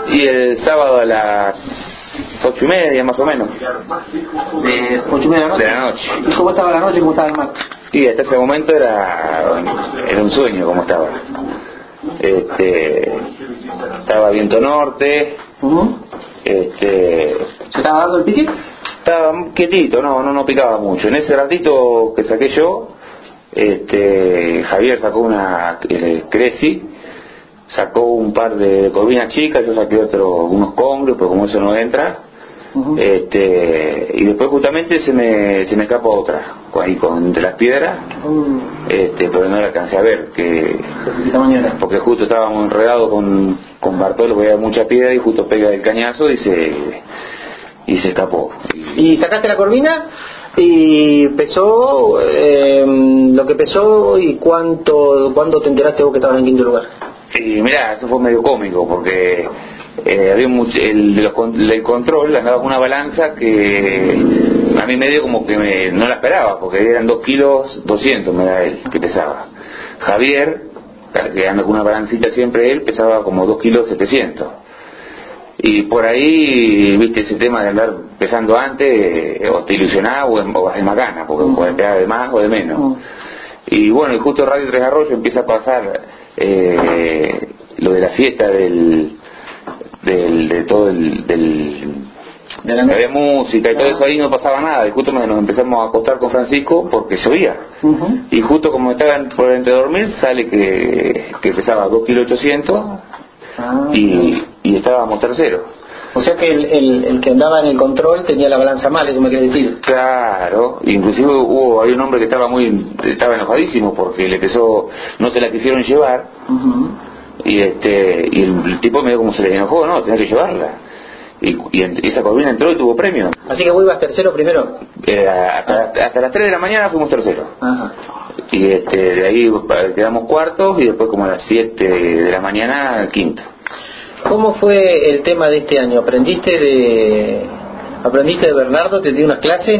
Y el sábado a las 8:30 más o menos. ¿De 8:30 de la noche? De la noche. ¿Y cómo estaba la noche? ¿Cómo estaba el mar? Y hasta ese momento era un sueño como estaba. Estaba viento norte. ¿Se estaba dando el pique? Estaba quietito, no picaba mucho. En ese ratito que saqué yo, Javier sacó una Creci, sacó un par de corvinas chicas, yo saqué unos congrios, pero como eso no entra, y después justamente se me escapó otra, ahí entre las piedras, pero no la alcancé a ver, porque justo estábamos enredados con Bartolo, porque había mucha piedra y justo pega el cañazo y se escapó. ¿Y sacaste la corvina? ¿Y pesó lo que pesó? ¿Y cuándo te enteraste vos que estabas en quinto lugar? Y mirá, eso fue medio cómico porque había el control andaba con una balanza que a mí medio como que no la esperaba, porque eran 2 kilos 200 me da él que pesaba. Javier, que anda con una balancita siempre, él pesaba como 2 kilos 700. Y por ahí, viste, ese tema de andar pesando antes, o te ilusionaba o haces macana, porque puedes pegar de más o de menos. Y bueno, y justo Radio Tres Arroyos empieza a pasar lo de la fiesta de música y todo eso, ahí no pasaba nada, y justo nos empezamos a acostar con Francisco porque llovía. Y justo como estaban por entre dormir, sale que pesaba 2 kilos 800 y estábamos terceros. O sea que el que andaba en el control tenía la balanza mal, eso me quiere decir. Claro, inclusive había un hombre que estaba enojadísimo porque le pesó, no se la quisieron llevar, y el tipo medio como se le enojó, no, tenía que llevarla. Y esa corvina entró y tuvo premio. Así que vos ibas tercero primero. Hasta las 3 de la mañana fuimos terceros. Ajá. Y de ahí quedamos cuartos y después como a las 7 de la mañana quinto. ¿Cómo fue el tema de este año? ¿Aprendiste de Bernardo? ¿Te dio unas clases?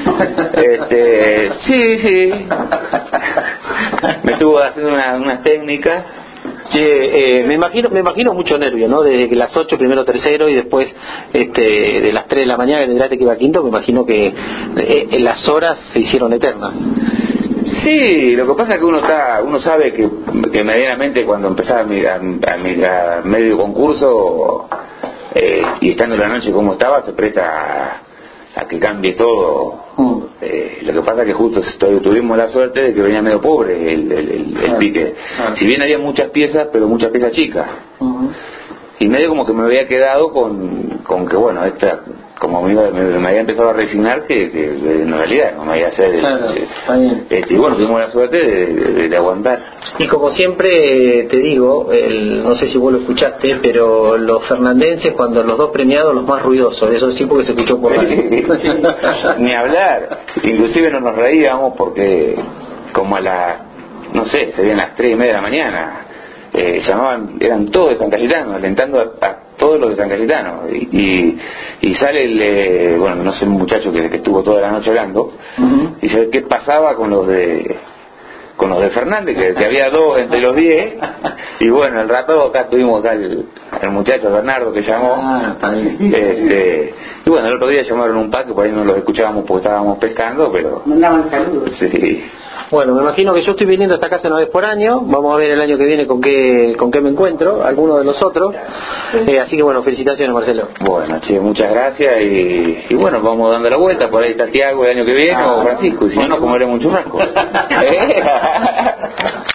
Sí. Me estuvo haciendo unas técnicas. Me imagino mucho nervio, ¿no? Desde que las 8 primero tercero y después de las 3 de la mañana que tendrás que iba quinto, me imagino que las horas se hicieron eternas. Sí, lo que pasa es que uno sabe que medianamente cuando empezaba a medio concurso y estando en la noche como estaba, se presta a que cambie todo. Lo que pasa es que justo tuvimos la suerte de que venía medio pobre el pique. Si bien había muchas piezas, pero muchas piezas chicas. Y medio como que me había quedado con que bueno, como me había empezado a resignar que en realidad no me iba a hacer y bueno, tuvimos la suerte de aguantar. Y como siempre te digo, no sé si vos lo escuchaste, pero los fernandenses, cuando los dos premiados, los más ruidosos, eso sí, porque se escuchó por radio. Ni hablar, inclusive no nos reíamos porque como no sé, serían las 3:30 de la mañana, eran todos de San Cayetano, alentando a todos los de San Cayetano, y sale bueno, no sé, un muchacho que estuvo toda la noche hablando, y sabe qué pasaba con los de Fernández, que había 2 entre los 10, y bueno, el rato acá tuvimos el muchacho Bernardo que llamó, y bueno, el otro día llamaron un par que por ahí no los escuchábamos porque estábamos pescando, pero mandaban saludos. Sí. Bueno, me imagino que yo estoy viniendo a esta casa una vez por año. Vamos a ver el año que viene con qué me encuentro, alguno de los otros. Así que bueno, felicitaciones, Marcelo. Bueno, che, muchas gracias y bueno, vamos dando la vuelta. Por ahí está Tiago el año que viene o Francisco, y si no nos comeremos un churrasco.